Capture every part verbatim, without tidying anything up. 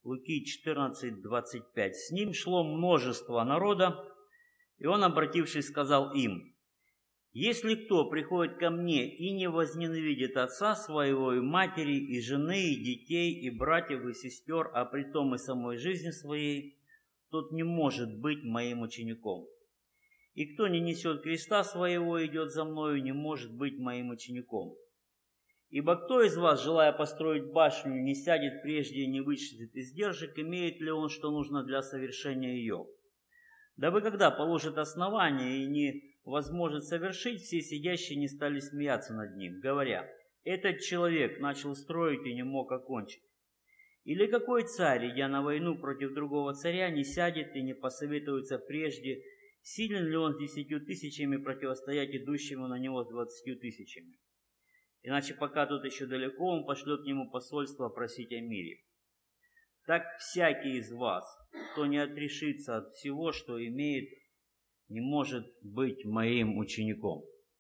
Луки четырнадцать, двадцать пять. С ним шло множество народа, и он, обратившись, сказал им: «Если кто приходит ко мне и не возненавидит отца своего, и матери, и жены, и детей, и братьев, и сестер, а притом и самой жизни своей, тот не может быть моим учеником. И кто не несет креста своего и идет за мною, не может быть моим учеником. Ибо кто из вас, желая построить башню, не сядет прежде и не вычислит издержек, имеет ли он, что нужно для совершения ее? Дабы когда положит основание и не возможет совершить, все сидящие не стали смеяться над ним, говоря: этот человек начал строить и не мог окончить. Или какой царь, идя на войну против другого царя, не сядет и не посоветуется прежде, силен ли он с десятью тысячами противостоять идущему на него с двадцатью тысячами? Иначе пока тут еще далеко, он пошлет к нему посольство просить о мире. Так всякий из вас, кто не отрешится от всего, что имеет, не может быть моим учеником».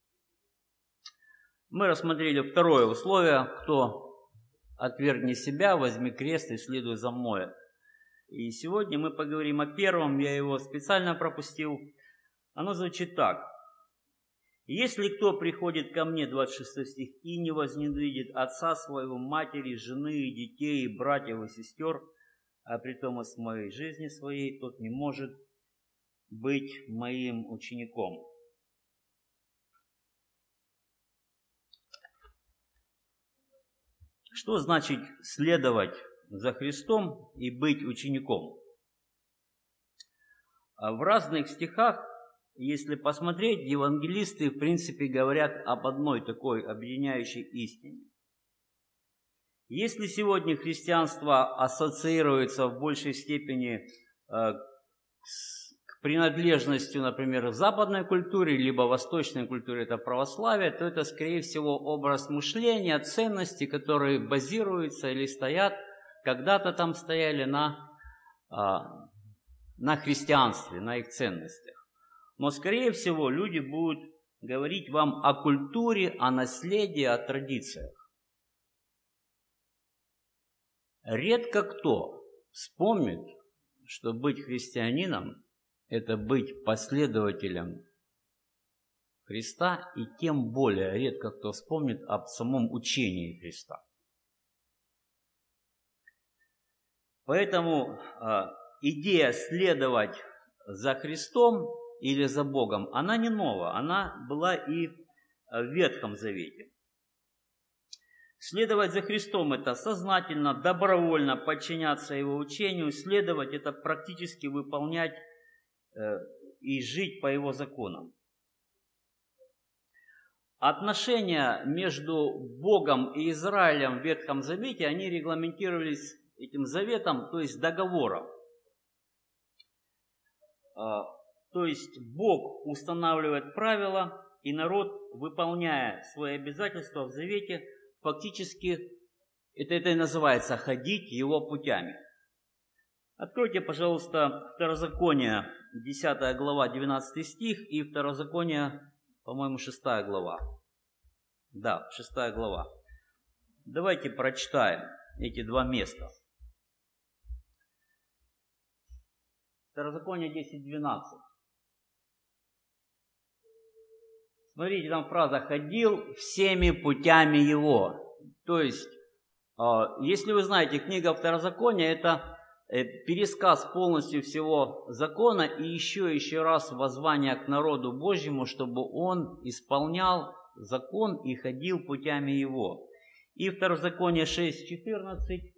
Мы рассмотрели второе условие: кто отвергни себя, возьми крест и следуй за мной. И сегодня мы поговорим о первом, я его специально пропустил. Оно звучит так: «Если кто приходит ко мне, двадцать шестой стих, и не возненавидит отца своего, матери, жены, и детей, и братьев, и сестер, а притом и с моей жизни своей, тот не может быть моим учеником». Что значит следовать за Христом и быть учеником? В разных стихах, если посмотреть, евангелисты в принципе говорят об одной такой объединяющей истине. Если сегодня христианство ассоциируется в большей степени э, с к принадлежности, например, в западной культуре, либо в восточной культуре, это православие, то это, скорее всего, образ мышления, ценности, которые базируются или стоят, когда-то там стояли на, на христианстве, на их ценностях. Но, скорее всего, люди будут говорить вам о культуре, о наследии, о традициях. Редко кто вспомнит, что быть христианином – это быть последователем Христа, и тем более редко кто вспомнит об самом учении Христа. Поэтому э, идея следовать за Христом или за Богом, она не нова, она была и в Ветхом Завете. Следовать за Христом – это сознательно, добровольно подчиняться Его учению, следовать – это практически выполнять и жить по Его законам. Отношения между Богом и Израилем в Ветхом Завете, они регламентировались этим заветом, то есть договором. То есть Бог устанавливает правила, и народ, выполняя свои обязательства в Завете, фактически, это, это и называется ходить Его путями. Откройте, пожалуйста, Второзаконие, десятая глава, двенадцатый стих, и Второзаконие, по-моему, шестая глава. Да, шестая глава. Давайте прочитаем эти два места. Второзаконие десять, двенадцать. Смотрите, там фраза «ходил всеми путями его». То есть, если вы знаете, книга Второзакония – это пересказ полностью всего закона и еще еще раз воззвание к народу Божьему, чтобы он исполнял закон и ходил путями его. И Второзаконие шесть, четырнадцать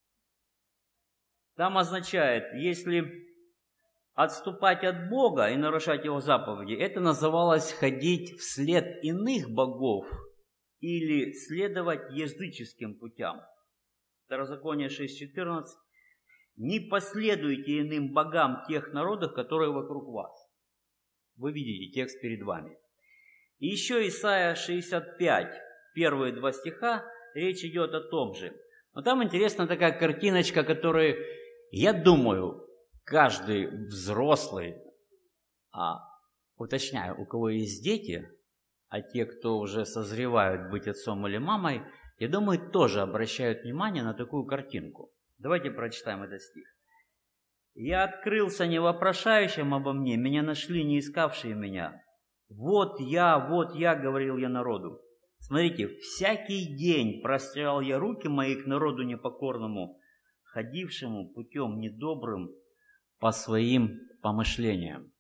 там означает, если отступать от Бога и нарушать Его заповеди, это называлось ходить вслед иных богов или следовать языческим путям. Второзаконие шесть, четырнадцать. «Не последуйте иным богам тех народов, которые вокруг вас». Вы видите текст перед вами. И еще Исайя шестьдесят пять, первые два стиха, речь идет о том же. Но там интересна такая картиночка, которую, я думаю, каждый взрослый, а, уточняю, у кого есть дети, а те, кто уже созревают быть отцом или мамой, я думаю, тоже обращают внимание на такую картинку. Давайте прочитаем этот стих. «Я открылся не вопрошающим обо мне, меня нашли не искавшие меня. Вот я, вот я, говорил я народу. Смотрите, всякий день простирал я руки мои к народу непокорному, ходившему путем недобрым по своим помышлениям».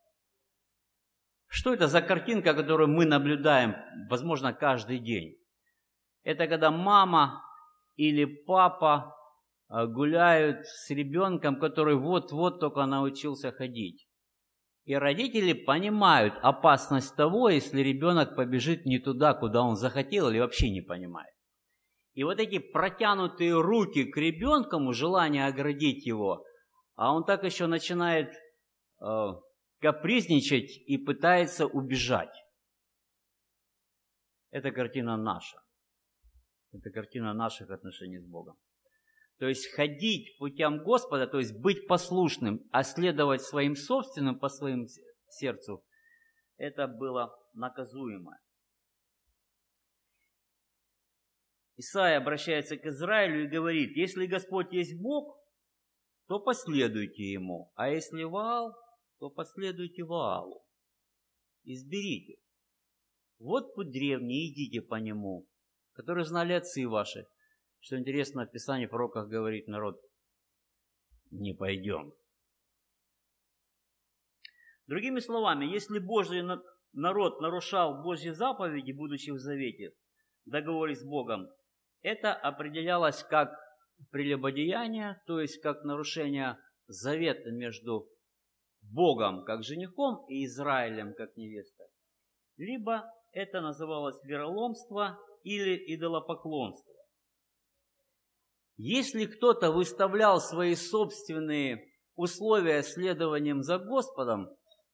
Что это за картинка, которую мы наблюдаем, возможно, каждый день? Это когда мама или папа гуляют с ребенком, который вот-вот только научился ходить. И родители понимают опасность того, если ребенок побежит не туда, куда он захотел, или вообще не понимает. И вот эти протянутые руки к ребенку, желание оградить его, а он так еще начинает э, капризничать и пытается убежать. Это картина наша. Это картина наших отношений с Богом. То есть ходить путям Господа, то есть быть послушным, а следовать своим собственным по своему сердцу, это было наказуемо. Исайя обращается к Израилю и говорит: если Господь есть Бог, то последуйте Ему, а если Ваал, то последуйте Ваалу. Изберите. Вот путь древний, идите по нему, который знали отцы ваши. Что интересно, в Писании, в пророках говорит народ: не пойдем. Другими словами, если Божий народ нарушал Божьи заповеди, будучи в завете, в договоре с Богом, это определялось как прелюбодеяние, то есть как нарушение завета между Богом как женихом и Израилем как невестой. Либо это называлось вероломство или идолопоклонство. Если кто-то выставлял свои собственные условия следованием за Господом,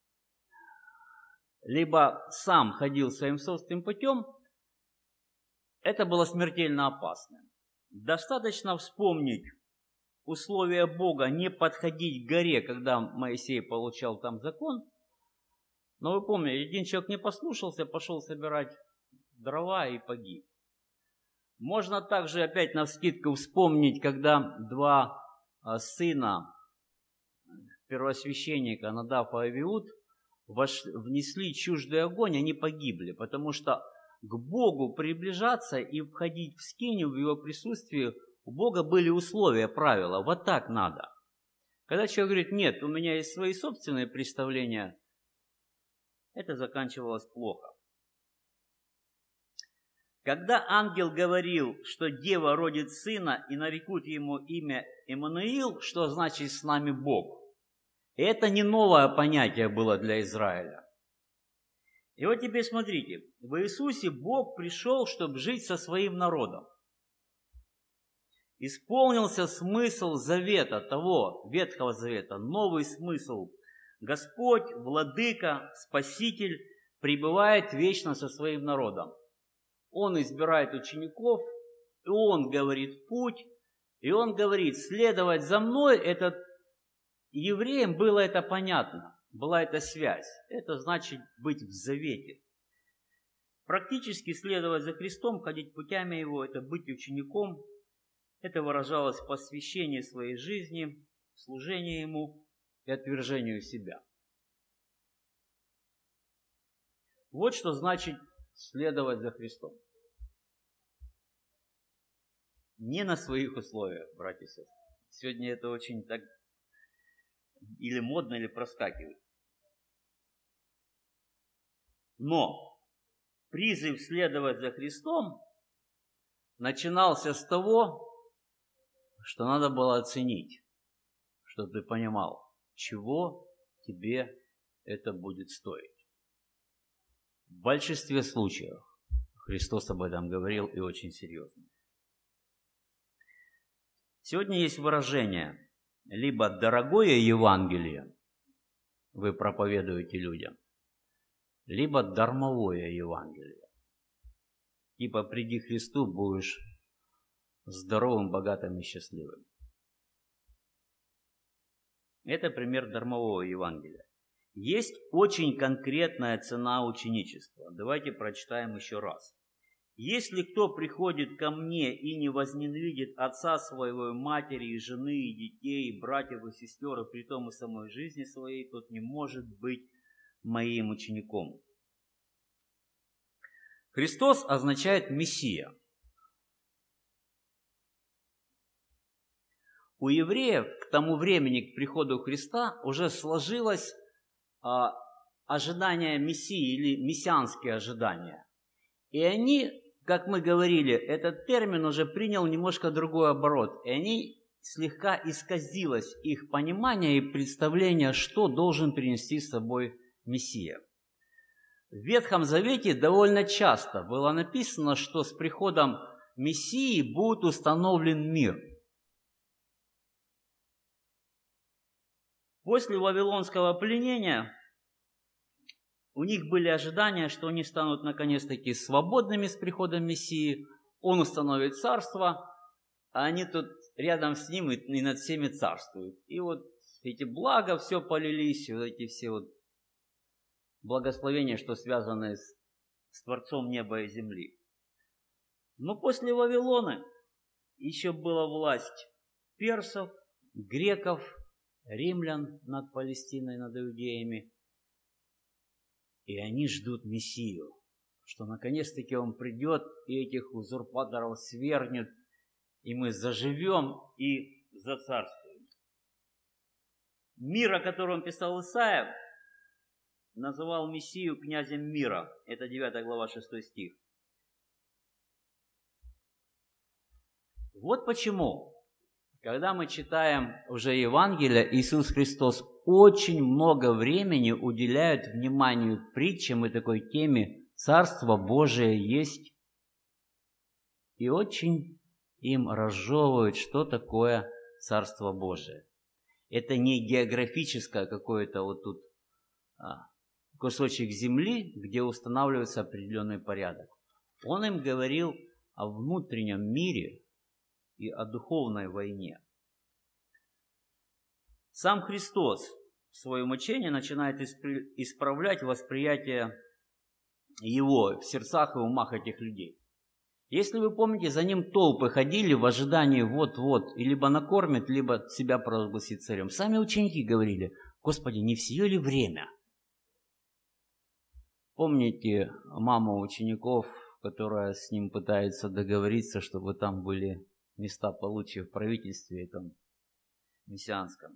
либо сам ходил своим собственным путем, это было смертельно опасно. Достаточно вспомнить условия Бога не подходить к горе, когда Моисей получал там закон. Но вы помните, один человек не послушался, пошел собирать дрова и погиб. Можно также опять навскидку вспомнить, когда два сына первосвященника Надав и Авиуд внесли чуждый огонь, они погибли, потому что к Богу приближаться и входить в скинию в Его присутствии у Бога были условия, правила. Вот так надо. Когда человек говорит: нет, у меня есть свои собственные представления, это заканчивалось плохо. Когда ангел говорил, что дева родит сына и нарекут ему имя Иммануил, что значит «с нами Бог», это не новое понятие было для Израиля. И вот теперь смотрите, в Иисусе Бог пришел, чтобы жить со своим народом. Исполнился смысл завета, того Ветхого Завета, новый смысл. Господь, Владыка, Спаситель пребывает вечно со своим народом. Он избирает учеников, и Он говорит путь, и Он говорит: следовать за мной. Это евреям было это понятно, была эта связь. Это значит быть в завете. Практически следовать за Христом, ходить путями Его, это быть учеником. Это выражалось в посвящении своей жизни, служении Ему и отвержению себя. Вот что значит следовать за Христом. Не на своих условиях, братья и сестры. Сегодня это очень так или модно, или проскакивает. Но призыв следовать за Христом начинался с того, что надо было оценить, чтобы ты понимал, чего тебе это будет стоить. В большинстве случаев Христос об этом говорил, и очень серьезно. Сегодня есть выражение: либо дорогое Евангелие вы проповедуете людям, либо дармовое Евангелие. Типа приди к Христу, будешь здоровым, богатым и счастливым. Это пример дармового Евангелия. Есть очень конкретная цена ученичества. Давайте прочитаем еще раз. Если кто приходит ко мне и не возненавидит отца своего, и матери, и жены, и детей, и братьев, и сестер, и притом и самой жизни своей, тот не может быть моим учеником. Христос означает Мессия. У евреев к тому времени, к приходу Христа, уже сложилось а, ожидание Мессии или мессианские ожидания. И они, как мы говорили, этот термин уже принял немножко другой оборот. И они слегка исказилось их понимание и представление, что должен принести с собой Мессия. В Ветхом Завете довольно часто было написано, что с приходом Мессии будет установлен мир. После Вавилонского пленения у них были ожидания, что они станут наконец-таки свободными с приходом Мессии, он установит царство, а они тут рядом с ним и над всеми царствуют. И вот эти блага все полились, вот эти все вот благословения, что связаны с, с Творцом неба и земли. Но после Вавилона еще была власть персов, греков, римлян над Палестиной, над иудеями. И они ждут Мессию, что наконец-таки он придет и этих узурпаторов свергнет, и мы заживем и зацарствуем. Мир, о котором писал Исаия, называл Мессию князем мира. Это девятая глава, шестой стих. Вот почему, когда мы читаем уже Евангелие, Иисус Христос очень много времени уделяет вниманию притчам и такой теме «Царство Божие есть». И очень им разжевывают, что такое Царство Божие. Это не географическое какое-то вот тут а, кусочек земли, где устанавливается определенный порядок. Он им говорил о внутреннем мире и о духовной войне. Сам Христос в своем учении начинает исправлять восприятие Его в сердцах и умах этих людей. Если вы помните, за Ним толпы ходили в ожидании вот-вот, и либо накормит, либо себя провозгласит царем. Сами ученики говорили: «Господи, не все ли время?» Помните маму учеников, которая с Ним пытается договориться, чтобы там были места получше в правительстве этом мессианском?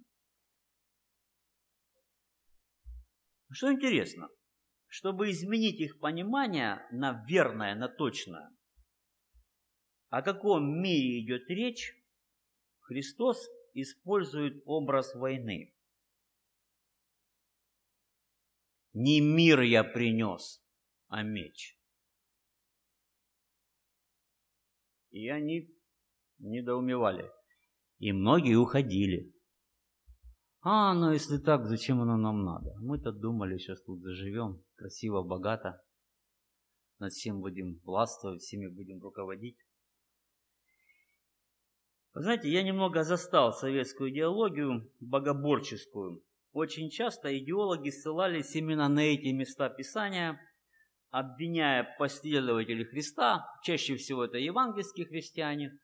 Что интересно, чтобы изменить их понимание на верное, на точное, о каком мире идет речь, Христос использует образ войны. Не мир я принес, а меч. И они недоумевали. И многие уходили. А, ну если так, зачем оно нам надо? Мы-то думали, сейчас тут заживем, красиво, богато. Над всем будем властвовать, всеми будем руководить. Вы знаете, я немного застал советскую идеологию богоборческую. Очень часто идеологи ссылались именно на эти места Писания, обвиняя последователей Христа, чаще всего это евангельские христиане.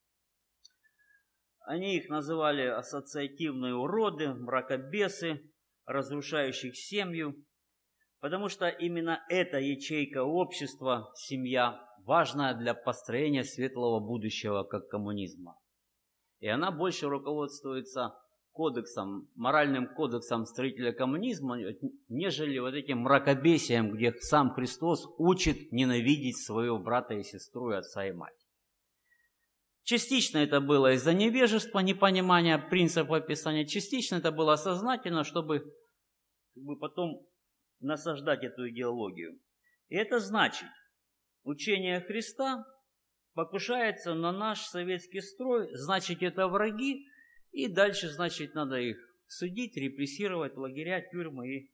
Они их называли ассоциативные уроды, мракобесы, разрушающих семью, потому что именно эта ячейка общества, семья, важная для построения светлого будущего, как коммунизма. И она больше руководствуется кодексом, моральным кодексом строителя коммунизма, нежели вот этим мракобесием, где сам Христос учит ненавидеть своего брата и сестру, и отца и мать. Частично это было из-за невежества, непонимания принципа Писания, частично это было сознательно, чтобы, как бы, потом насаждать эту идеологию. И это значит, учение Христа покушается на наш советский строй, значит, это враги, и дальше, значит, надо их судить, репрессировать, лагеря, тюрьмы. И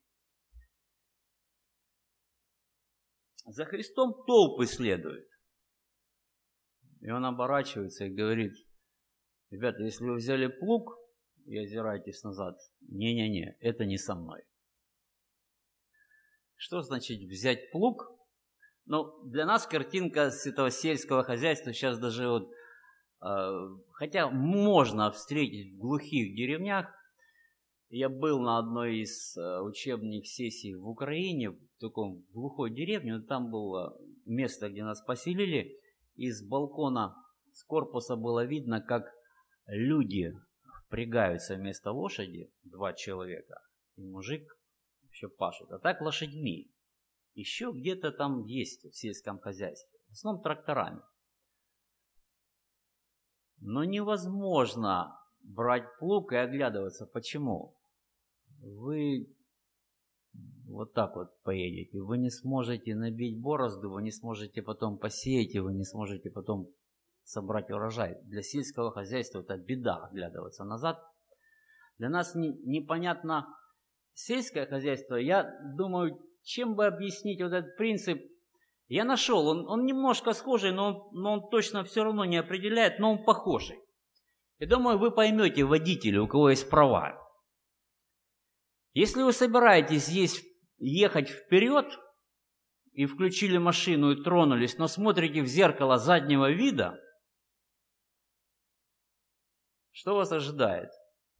за Христом толпы следуют. И он оборачивается и говорит: ребята, если вы взяли плуг и озираетесь назад, не-не-не, это не со мной. Что значит взять плуг, Но для нас картинка с этого сельского хозяйства сейчас даже вот, э, хотя можно встретить в глухих деревнях. Я был на одной из э, учебных сессий в Украине, в таком глухой деревне. Там было место, где нас поселили. Из балкона, с корпуса было видно, как люди впрягаются вместо лошади, два человека, и мужик еще пашет. А так лошадьми. Еще где-то там есть в сельском хозяйстве. В основном тракторами. Но невозможно брать плуг и оглядываться. Почему? Вы вот так вот поедете. Вы не сможете набить борозду, вы не сможете потом посеять, и вы не сможете потом собрать урожай. Для сельского хозяйства это беда оглядываться назад. Для нас не, непонятно сельское хозяйство. Я думаю, чем бы объяснить вот этот принцип. Я нашел, он, он немножко схожий, но он, но он точно все равно не определяет, но он похожий. Я думаю, вы поймете водителя, у кого есть права. Если вы собираетесь есть, ехать вперед и включили машину и тронулись, но смотрите в зеркало заднего вида, что вас ожидает?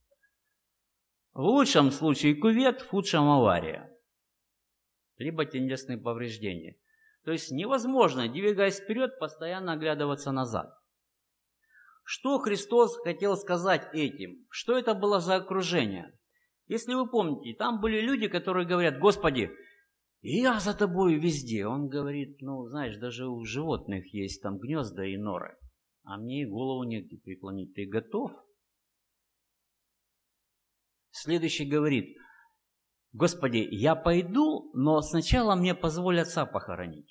В лучшем случае кювет, в худшем авария, либо телесные повреждения. То есть невозможно, двигаясь вперед, постоянно оглядываться назад. Что Христос хотел сказать этим? Что это было за окружение? Если вы помните, там были люди, которые говорят: Господи, я за тобой везде. Он говорит: ну, знаешь, даже у животных есть там гнезда и норы, а мне и голову негде преклонить. Ты готов? Следующий говорит: Господи, я пойду, но сначала мне позволь отца похоронить.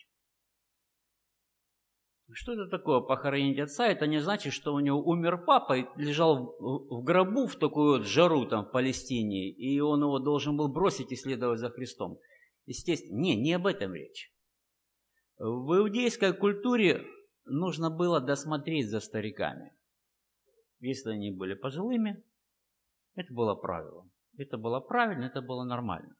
Что это такое похоронить отца? Это не значит, что у него умер папа и лежал в гробу в такую вот жару там в Палестине, и он его должен был бросить и следовать за Христом. Естественно, не, не об этом речь. В иудейской культуре нужно было досмотреть за стариками. Если они были пожилыми, это было правило. Это было правильно, это было нормально.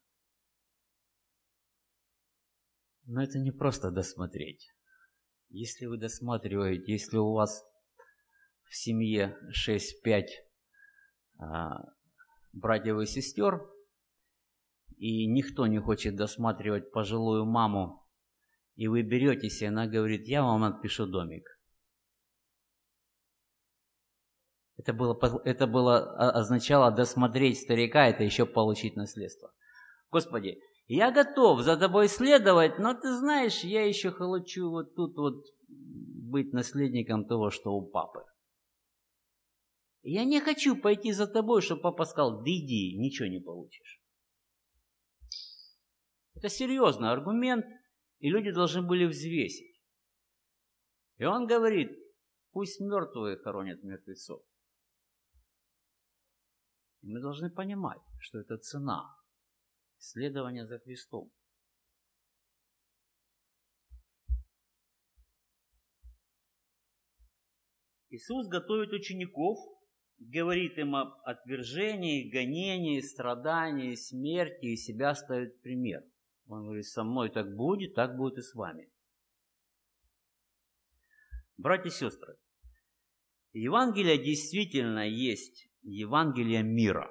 Но это не просто досмотреть. Если вы досматриваете, если у вас в семье шесть-пять а, братьев и сестер, и никто не хочет досматривать пожилую маму, и вы беретесь, и она говорит: я вам отпишу домик. Это было, это было означало досмотреть старика, это еще получить наследство. Господи, я готов за тобой следовать, но ты знаешь, я еще хочу вот тут вот быть наследником того, что у папы. Я не хочу пойти за тобой, чтобы папа сказал: да иди, ничего не получишь. Это серьезный аргумент, и люди должны были взвесить. И он говорит: пусть мертвые хоронят мертвецов. И мы должны понимать, что это цена следования за Христом. Иисус готовит учеников, говорит им об отвержении, гонении, страдании, смерти, и себя ставит пример. Он говорит: со мной так будет, так будет и с вами. Братья и сестры, Евангелие действительно есть Евангелие мира.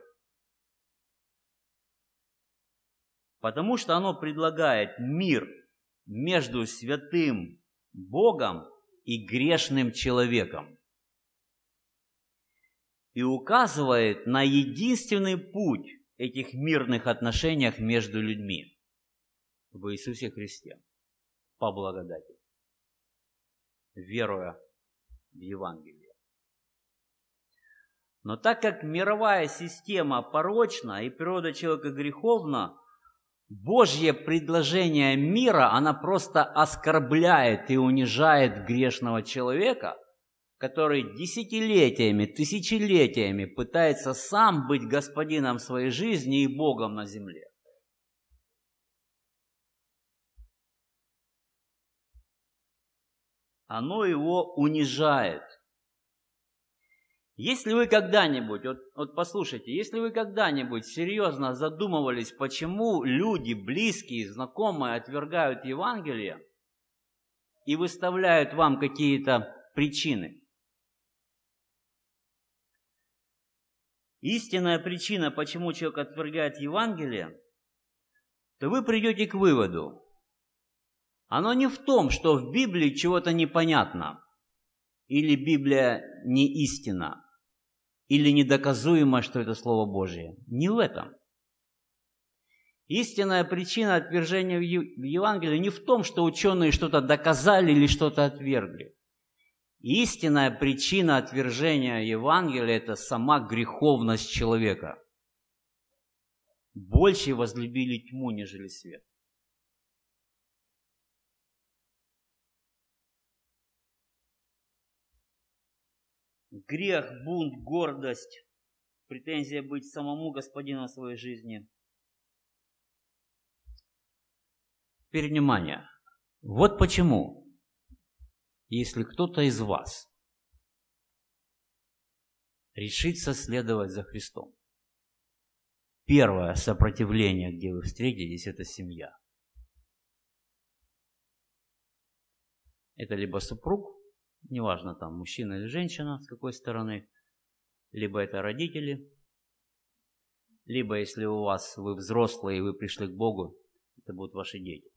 Потому что оно предлагает мир между святым Богом и грешным человеком. И указывает на единственный путь этих мирных отношениях между людьми в Иисусе Христе по благодати, веруя в Евангелие. Но так как мировая система порочна и природа человека греховна, Божье предложение мира, она просто оскорбляет и унижает грешного человека, который десятилетиями, тысячелетиями пытается сам быть господином своей жизни и Богом на земле. Оно его унижает. Если вы когда-нибудь, вот, вот послушайте, если вы когда-нибудь серьезно задумывались, почему люди, близкие, знакомые, отвергают Евангелие, и выставляют вам какие-то причины. Истинная причина, почему человек отвергает Евангелие, то вы придете к выводу. Оно не в том, что в Библии чего-то непонятно, или Библия не истина, или недоказуемо, что это Слово Божие. Не в этом. Истинная причина отвержения в Евангелии не в том, что ученые что-то доказали или что-то отвергли. Истинная причина отвержения Евангелия – это сама греховность человека. Больше возлюбили тьму, нежели свет. Грех, бунт, гордость, претензия быть самому господином своей жизни. Теперь внимание. Вот почему, если кто-то из вас решится следовать за Христом, первое сопротивление, где вы встретитесь, это семья. Это либо супруг, неважно там мужчина или женщина, с какой стороны, либо это родители, либо если у вас вы взрослые и вы пришли к Богу, это будут ваши дети.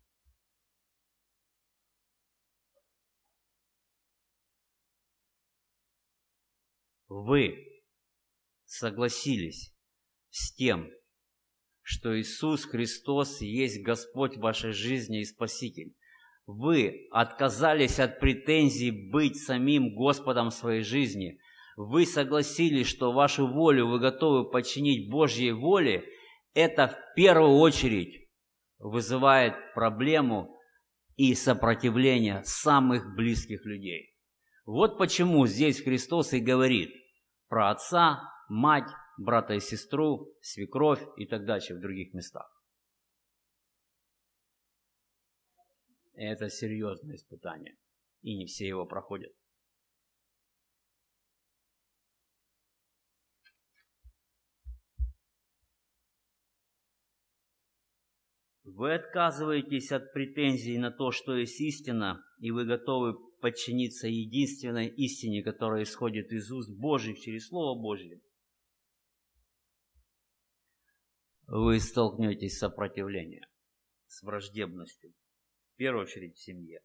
Вы согласились с тем, что Иисус Христос есть Господь вашей жизни и Спаситель. Вы отказались от претензий быть самим Господом своей жизни. Вы согласились, что вашу волю вы готовы подчинить Божьей воле. Это в первую очередь вызывает проблему и сопротивление самых близких людей. Вот почему здесь Христос и говорит про отца, мать, брата и сестру, свекровь и так дальше в других местах. Это серьезное испытание, и не все его проходят. Вы отказываетесь от претензий на то, что есть истина, и вы готовы подчиниться единственной истине, которая исходит из уст Божьих через Слово Божье. Вы столкнетесь с сопротивлением, с враждебностью, в первую очередь в семье.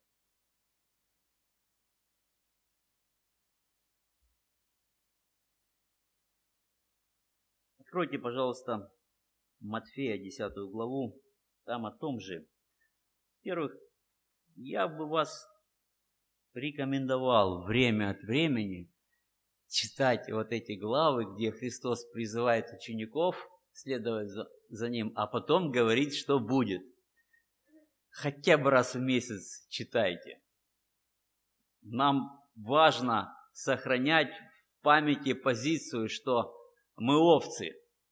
Откройте, пожалуйста, Матфея, десятую главу, там о том же. Во-первых, я бы вас рекомендовал время от времени читать вот эти главы, где Христос призывает учеников следовать за, за Ним, а потом говорит, что будет. Хотя бы раз в месяц читайте. Нам важно сохранять в памяти позицию, что мы овцы,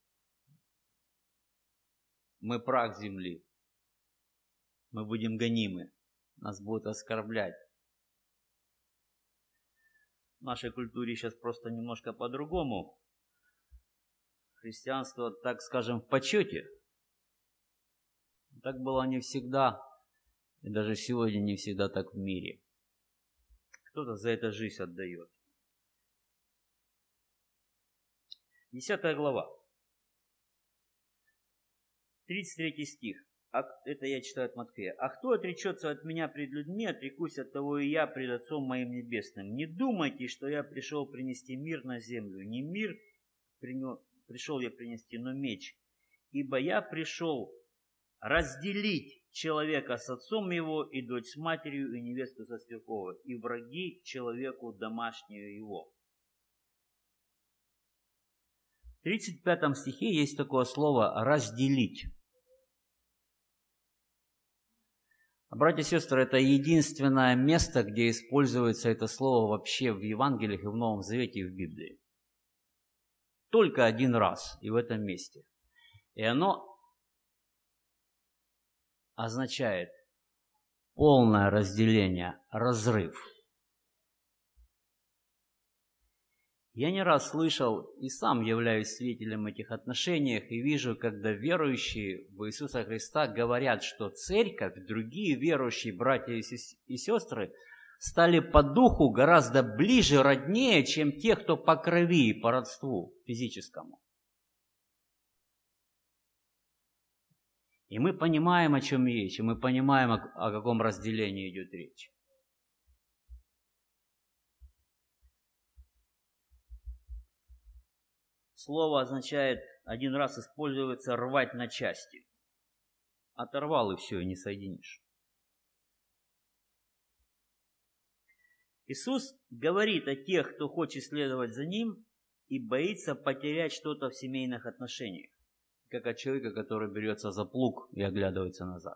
мы прах земли, мы будем гонимы, нас будут оскорблять. В нашей культуре сейчас просто немножко по-другому. Христианство, так скажем, в почете. Так было не всегда, и даже сегодня не всегда так в мире. Кто-то за это жизнь отдает. Десятая глава. тридцать третий стих. А, это я читаю от Матфея. «А кто отречется от меня пред людьми, отрекусь от того и я пред Отцом моим небесным. Не думайте, что я пришел принести мир на землю. Не мир пришел я принести, но меч. Ибо я пришел разделить человека с отцом его, и дочь с матерью, и невесту со свекровью, и враги человеку домашнюю его». В тридцать пятом стихе есть такое слово «разделить». Братья и сестры, это единственное место, где используется это слово вообще в Евангелиях и в Новом Завете и в Библии. Только один раз и в этом месте. И оно означает полное разделение, разрыв. Я не раз слышал и сам являюсь свидетелем этих отношений и вижу, когда верующие в Иисуса Христа говорят, что церковь, другие верующие братья и сестры стали по духу гораздо ближе, роднее, чем те, кто по крови и по родству физическому. И мы понимаем, о чем речь, и мы понимаем, о каком разделении идет речь. Слово означает, один раз используется рвать на части. Оторвал и все, и не соединишь. Иисус говорит о тех, кто хочет следовать за Ним и боится потерять что-то в семейных отношениях, как от человека, который берется за плуг и оглядывается назад.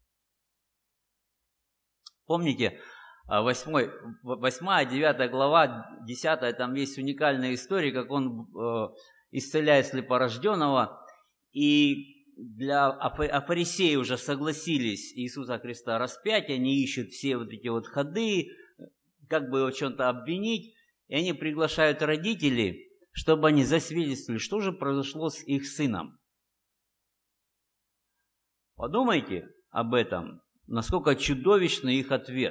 Помните, восьмая, девятая глава, десятая, там есть уникальная история, как он э, исцеляет слепорожденного, и для а фарисеи уже согласились Иисуса Христа распять, они ищут все вот эти вот ходы, как бы его в чем-то обвинить, и они приглашают родителей, чтобы они засвидетельствовали, что же произошло с их сыном. Подумайте об этом, насколько чудовищный их ответ.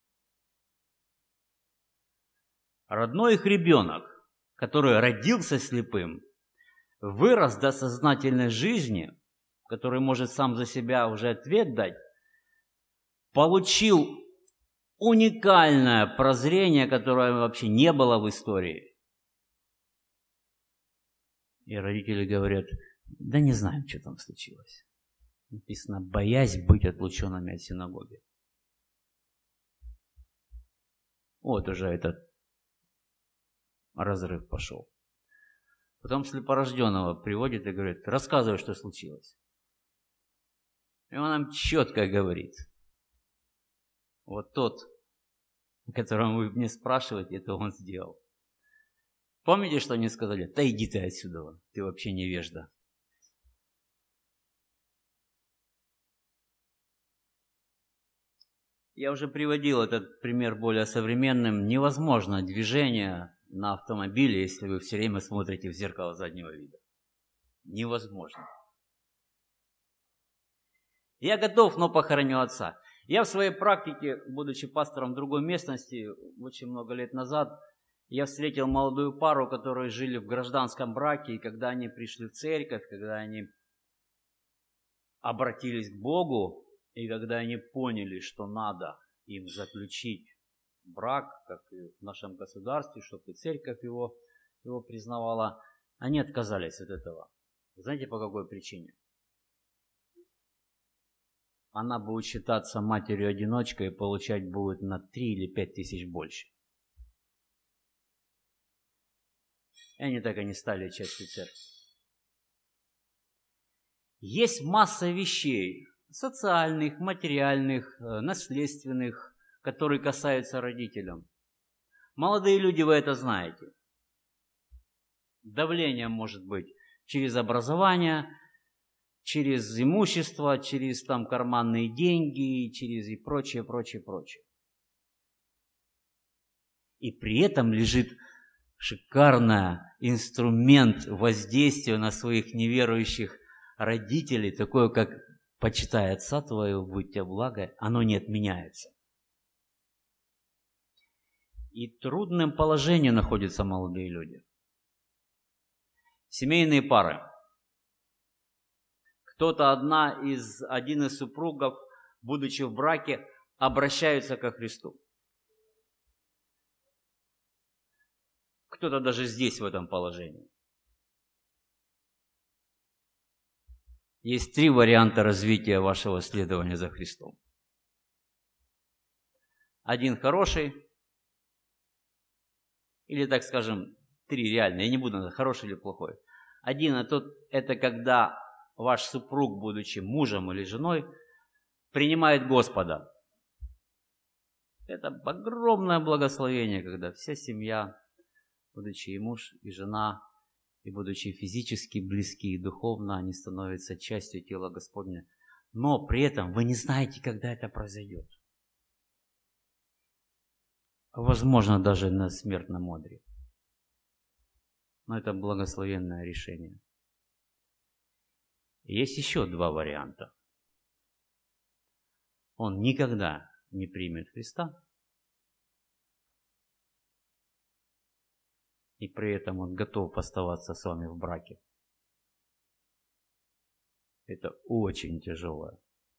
Родной их ребенок, который родился слепым, вырос до сознательной жизни, который может сам за себя уже ответ дать, получил уникальное прозрение, которое вообще не было в истории. И родители говорят, да не знаем, что там случилось. Написано, боясь быть отлученными от синагоги. Вот уже этот разрыв пошел. Потом слепорожденного приводит и говорит, рассказывай, что случилось. И он нам четко говорит, вот тот, о котором вы мне спрашиваете, это он сделал. Помните, что они сказали? Да иди ты отсюда, ты вообще невежда. Я уже приводил этот пример более современным. Невозможно движение на автомобиле, если вы все время смотрите в зеркало заднего вида. Невозможно. Я готов, но похороню отца. Я в своей практике, будучи пастором в другой местности, очень много лет назад, я встретил молодую пару, которые жили в гражданском браке, и когда они пришли в церковь, когда они обратились к Богу, и когда они поняли, что надо им заключить брак, как и в нашем государстве, чтобы и церковь его, его признавала, они отказались от этого. Знаете, по какой причине? Она будет считаться матерью-одиночкой и получать будет на три или пять тысяч больше. И они так и не стали частью церкви. Есть масса вещей, социальных, материальных, наследственных, которые касаются родителям. Молодые люди, вы это знаете. Давление может быть через образование, через имущество, через там карманные деньги, через и прочее, прочее, прочее. И при этом лежит шикарный инструмент воздействия на своих неверующих родителей, такое как «почитай отца твоего, будь тебе благо», оно не отменяется. И в трудном положении находятся молодые люди. Семейные пары. Кто-то одна из, один из супругов, будучи в браке, обращаются ко Христу. Кто-то даже здесь, в этом положении. Есть три варианта развития вашего следования за Христом. Один хороший, или, так скажем, три реальные. Я не буду называть, хороший или плохой. Один это, это когда ваш супруг, будучи мужем или женой, принимает Господа. Это огромное благословение, когда вся семья, будучи и муж, и жена, и будучи физически близки и духовно, они становятся частью тела Господня. Но при этом вы не знаете, когда это произойдет. Возможно, даже на смертном одре. Но это благословенное решение. Есть еще два варианта. Он никогда не примет Христа, и при этом он готов оставаться с вами в браке. Это очень тяжело.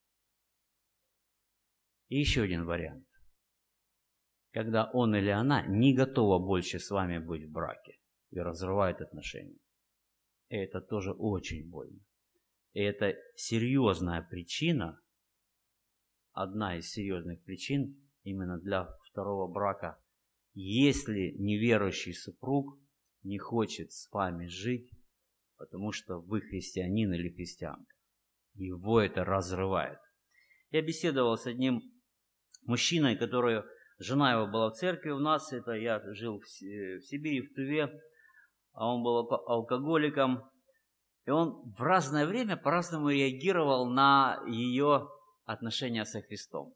И еще один вариант. Когда он или она не готова больше с вами быть в браке и разрывает отношения. И это тоже очень больно. И это серьезная причина, одна из серьезных причин именно для второго брака. Если неверующий супруг не хочет с вами жить, потому что вы христианин или христианка, его это разрывает. Я беседовал с одним мужчиной, который, жена его была в церкви у нас, это я жил в Сибири, в Туве, а он был алкоголиком, и он в разное время по-разному реагировал на ее отношения со Христом.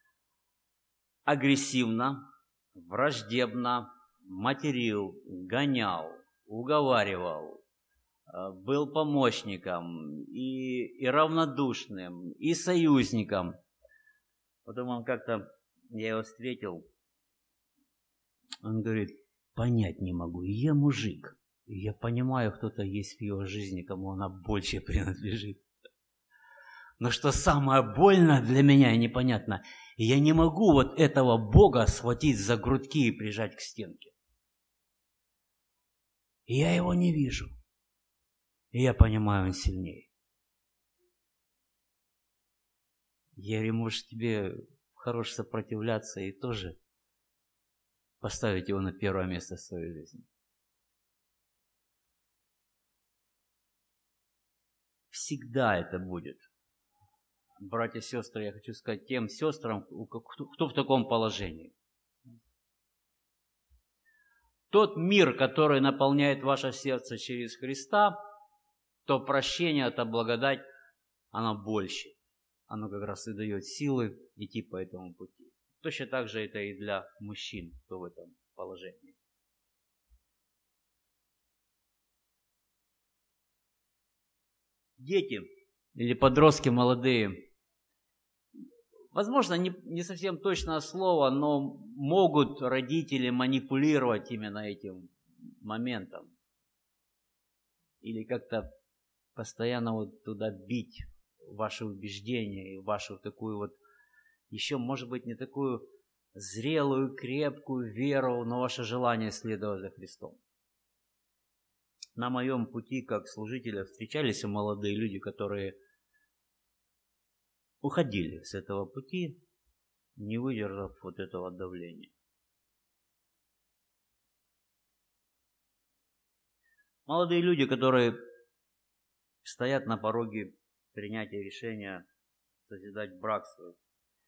Агрессивно, враждебно, материл, гонял, уговаривал, был помощником и, и равнодушным, и союзником. Потом он как-то, я его встретил, он говорит, понять не могу, я мужик, и я понимаю, кто-то есть в его жизни, кому она больше принадлежит. Но что самое больно для меня и непонятно, я не могу вот этого Бога схватить за грудки и прижать к стенке. И я его не вижу. И я понимаю, он сильнее. Я говорю, может, тебе хорош сопротивляться и тоже поставить его на первое место в своей жизни. Всегда это будет. Братья и сестры, я хочу сказать тем сестрам, кто в таком положении. Тот мир, который наполняет ваше сердце через Христа, то прощение, та благодать, оно больше. Оно как раз и дает силы идти по этому пути. Точно так же это и для мужчин, кто в этом положении. Дети или подростки молодые, возможно, не, не совсем точное слово, но могут родители манипулировать именно этим моментом. Или как-то постоянно вот туда бить ваши убеждения и вашу такую вот, еще, может быть, не такую зрелую, крепкую веру, но ваше желание следовать за Христом. На моем пути как служителя встречались и молодые люди, которые уходили с этого пути, не выдержав вот этого давления. Молодые люди, которые стоят на пороге принятия решения созидать брак свой.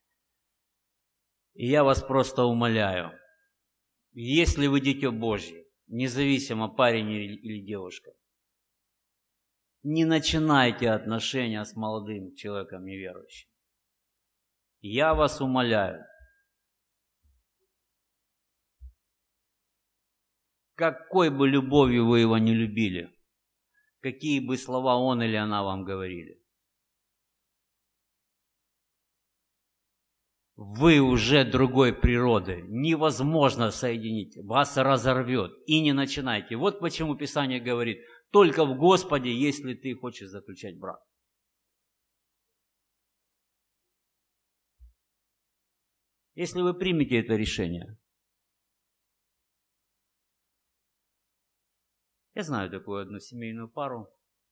И я вас просто умоляю, если вы дитё Божье, независимо парень или девушка, не начинайте отношения с молодым человеком неверующим. Я вас умоляю. Какой бы любовью вы его не любили, какие бы слова он или она вам говорили, вы уже другой природы, невозможно соединить, вас разорвет, и не начинайте. Вот почему Писание говорит, только в Господе, если ты хочешь заключать брак. Если вы примете это решение. Я знаю такую одну семейную пару,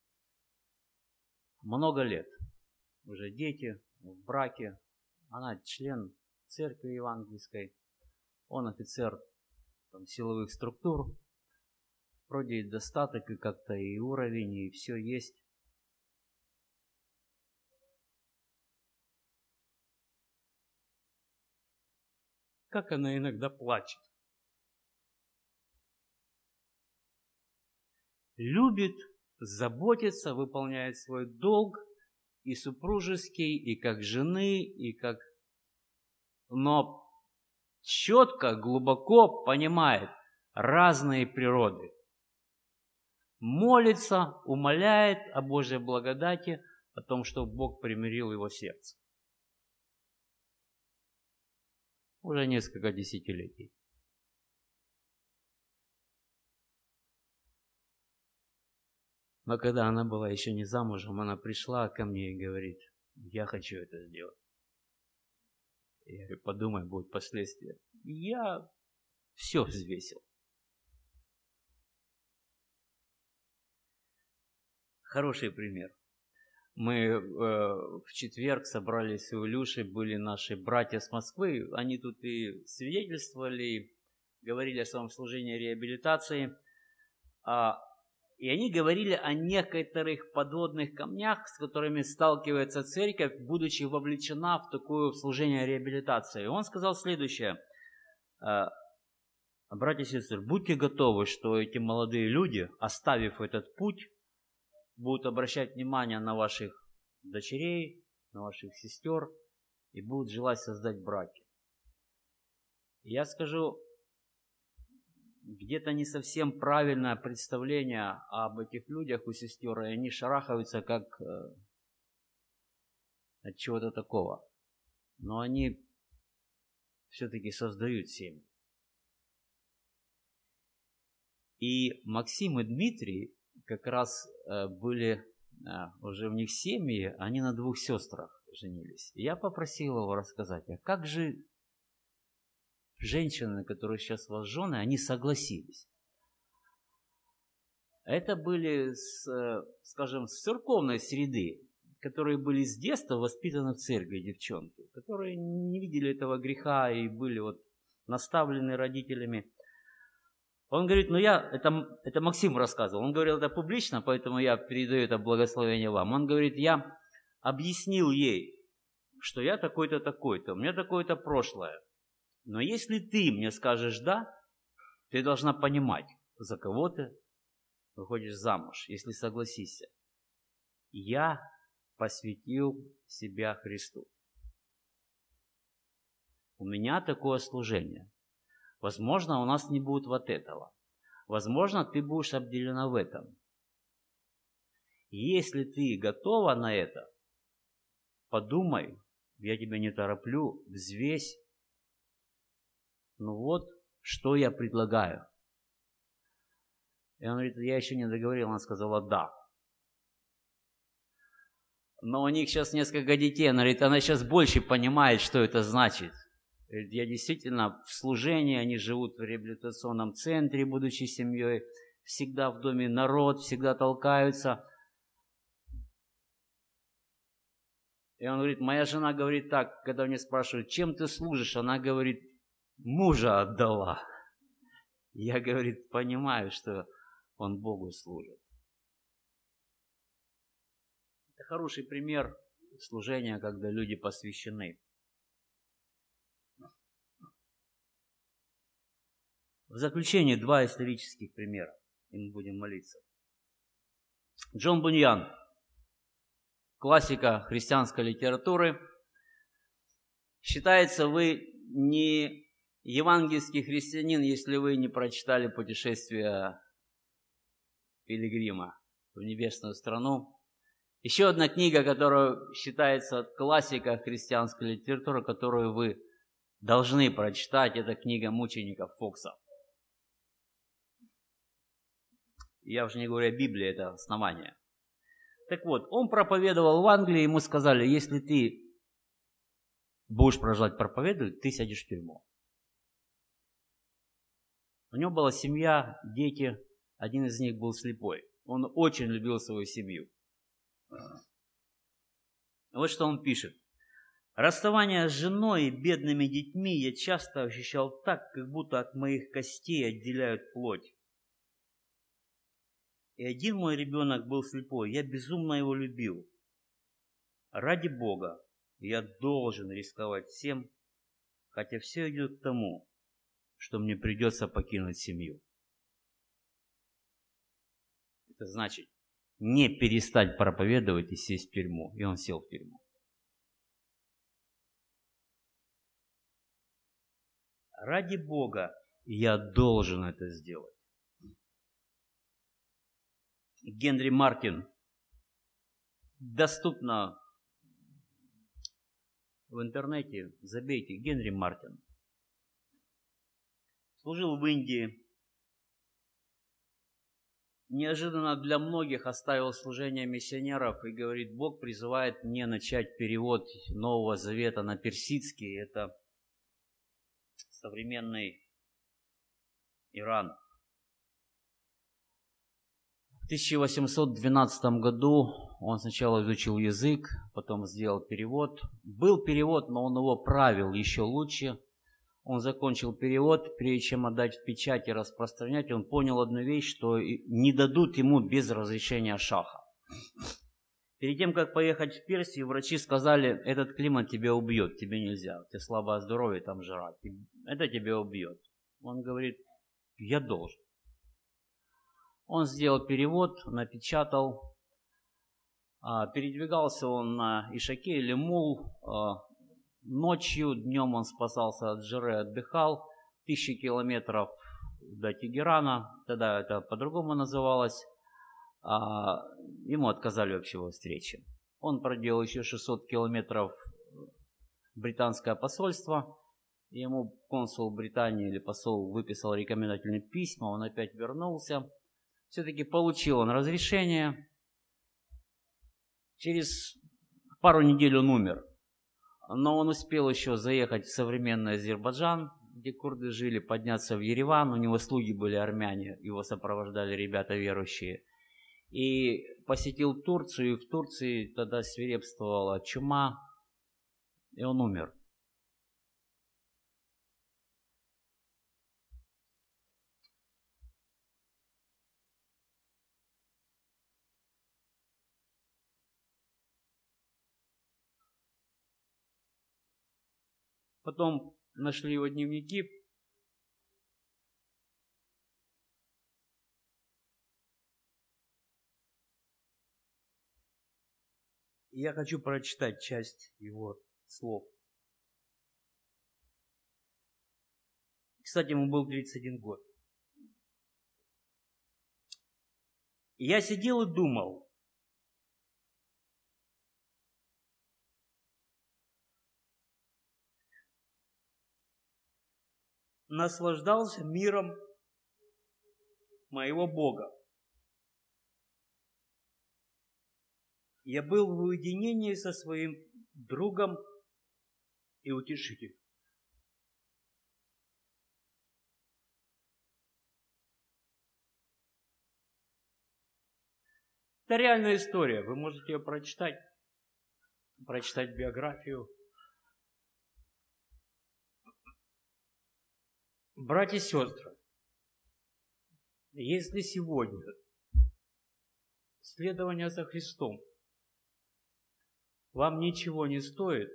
много лет, уже дети в браке. Она член церкви евангельской, он офицер там, силовых структур. Вроде и достаток, и как-то и уровень, и все есть. Как она иногда плачет. Любит, заботится, выполняет свой долг, и супружеский, и как жены, и как... Но четко, глубоко понимает разные природы. молится, умоляет о Божьей благодати, о том, что Бог примирил его сердце. Уже несколько десятилетий. Но когда она была еще не замужем, она пришла ко мне и говорит: я хочу это сделать. Я говорю: подумай, будут последствия. И я все взвесил. Хороший пример. Мы э, в четверг собрались у Илюши, были наши братья с Москвы. Они тут и свидетельствовали, говорили о своем служении реабилитации. А, и они говорили о некоторых подводных камнях, с которыми сталкивается церковь, будучи вовлечена в такое служение реабилитации. И он сказал следующее: братья и сестры, будьте готовы, что эти молодые люди, оставив этот путь, будут обращать внимание на ваших дочерей, на ваших сестер и будут желать создать браки. Я скажу, где-то не совсем правильное представление об этих людях у сестер, и они шарахаются как э, от чего-то такого. Но они все-таки создают семьи. И Максим и Дмитрий как раз э, были, э, уже у них семьи, они на двух сестрах женились. И я попросил его рассказать, а как же женщины, которые сейчас у вас жены, они согласились. Это были, с, скажем, с церковной среды, которые были с детства воспитаны в церкви девчонки, которые не видели этого греха и были вот наставлены родителями. Он говорит, ну я, это, это Максим рассказывал, он говорил это публично, поэтому я передаю это благословение вам. Он говорит, я объяснил ей, что я такой-то, такой-то, у меня такое-то прошлое. Но если ты мне скажешь «да», ты должна понимать, за кого ты выходишь замуж, если согласишься. Я посвятил себя Христу. У меня такое служение. Возможно, у нас не будет вот этого. Возможно, ты будешь обделена в этом. Если ты готова на это, подумай, я тебя не тороплю, взвесь. Ну вот, что я предлагаю. И он говорит, я еще не договорил, она сказала «да». Но у них сейчас несколько детей, она говорит, она сейчас больше понимает, что это значит. Говорит, я действительно в служении, они живут в реабилитационном центре, будучи семьей, всегда в доме народ, всегда толкаются. И он говорит, моя жена говорит так, когда меня спрашивают, чем ты служишь, она говорит, мужа отдала. Я, говорит, понимаю, что он Богу служит. Это хороший пример служения, когда люди посвящены. В заключение два исторических примера, и мы будем молиться. Джон Буньян, классика христианской литературы. Считается, вы не евангельский христианин, если вы не прочитали «Путешествие Пилигрима в небесную страну». Еще одна книга, которая считается классикой христианской литературы, которую вы должны прочитать, это книга мучеников Фокса. Я уже не говорю о Библии, это основание. Так вот, он проповедовал в Англии, ему сказали, если ты будешь продолжать проповедовать, ты сядешь в тюрьму. У него была семья, дети, один из них был слепой. Он очень любил свою семью. Вот что он пишет. Расставание с женой и бедными детьми я часто ощущал так, как будто от моих костей отделяют плоть. И один мой ребенок был слепой, я безумно его любил. Ради Бога я должен рисковать всем, хотя все идет к тому, что мне придется покинуть семью. Это значит, не перестать проповедовать и сесть в тюрьму. И он сел в тюрьму. Ради Бога я должен это сделать. Генри Мартин. Доступно в интернете. Забейте Генри Мартин. Служил в Индии. Неожиданно для многих оставил служение миссионеров и говорит: Бог призывает мне начать перевод Нового Завета на персидский. Это современный Иран. В тысяча восемьсот двенадцатом году он сначала изучил язык, потом сделал перевод. Был перевод, но он его правил еще лучше. Он закончил перевод, прежде чем отдать в печать и распространять, он понял одну вещь, что не дадут ему без разрешения шаха. Перед тем, как поехать в Персию, врачи сказали: этот климат тебя убьет, тебе нельзя, ты слабое здоровье, там жара, это тебя убьет. Он говорит: я должен. Он сделал перевод, напечатал, передвигался он на ишаке или мул, ночью, днем он спасался от жары, отдыхал, тысячи километров до Тегерана, тогда это по-другому называлось, ему отказали вообще во встрече. Он проделал еще шестьсот километров в британское посольство, ему консул Британии или посол выписал рекомендательные письма, он опять вернулся. Все-таки получил он разрешение. Через пару недель он умер. Но он успел еще заехать в современный Азербайджан, где курды жили, подняться в Ереван. У него слуги были армяне, его сопровождали ребята верующие. И посетил Турцию, и в Турции тогда свирепствовала чума, и он умер. Потом нашли его дневники. И я хочу прочитать часть его слов. Кстати, ему был тридцать один год. И я сидел и думал. Наслаждался миром моего Бога. Я был в уединении со своим другом и утешителем. Это реальная история, вы можете ее прочитать, прочитать биографию. Братья и сестры, если сегодня следование за Христом вам ничего не стоит,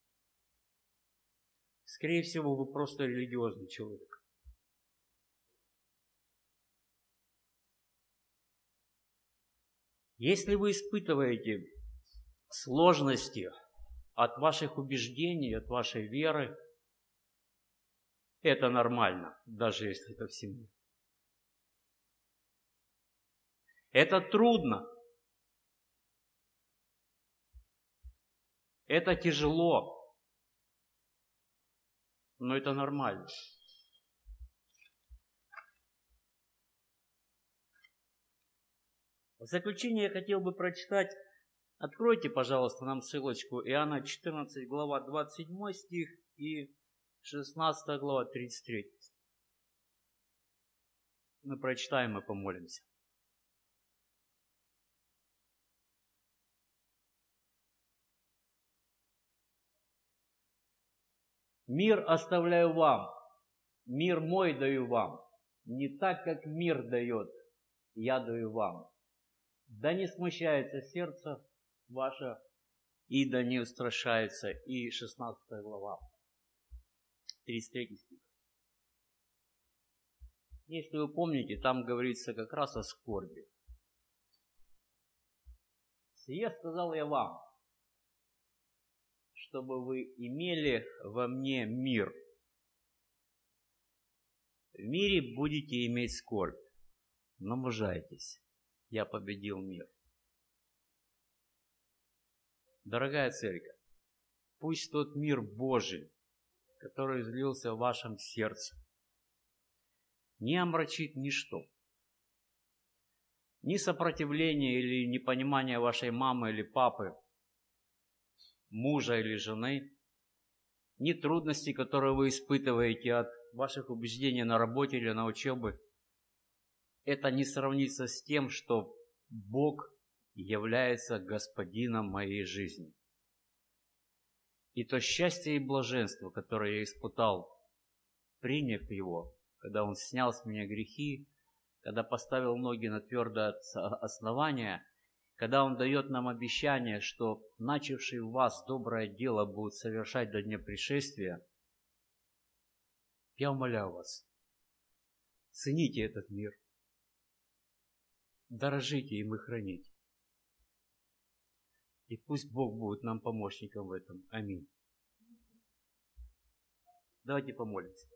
скорее всего, вы просто религиозный человек. Если вы испытываете сложности от ваших убеждений, от вашей веры, это нормально, даже если это в семье. Это трудно. Это тяжело. Но это нормально. В заключение я хотел бы прочитать, откройте, пожалуйста, нам ссылочку, Иоанна четырнадцать, глава двадцать седьмой стих и шестнадцатая глава тридцать третий. Мы прочитаем и помолимся. Мир оставляю вам, мир мой даю вам, не так, как мир дает, я даю вам. Да не смущается сердце ваше, и да не устрашается. И шестнадцатая глава, тридцать третий стих. Если вы помните, там говорится как раз о скорби. «Сие сказал я вам, чтобы вы имели во мне мир. В мире будете иметь скорбь, но мужайтесь. я победил мир. Дорогая церковь, пусть тот мир Божий, который излился в вашем сердце, не омрачит ничто. Ни сопротивление или непонимание вашей мамы или папы, мужа или жены, ни трудности, которые вы испытываете от ваших убеждений на работе или на учебе, это не сравнится с тем, что Бог является Господином моей жизни. И то счастье и блаженство, которое я испытал, приняв Его, когда Он снял с меня грехи, когда поставил ноги на твердое основание, когда Он дает нам обещание, что начавший в вас доброе дело будет совершать до дня пришествия, я умоляю вас, цените этот мир, дорожите им и храните. И пусть Бог будет нам помощником в этом. Аминь. Давайте помолимся.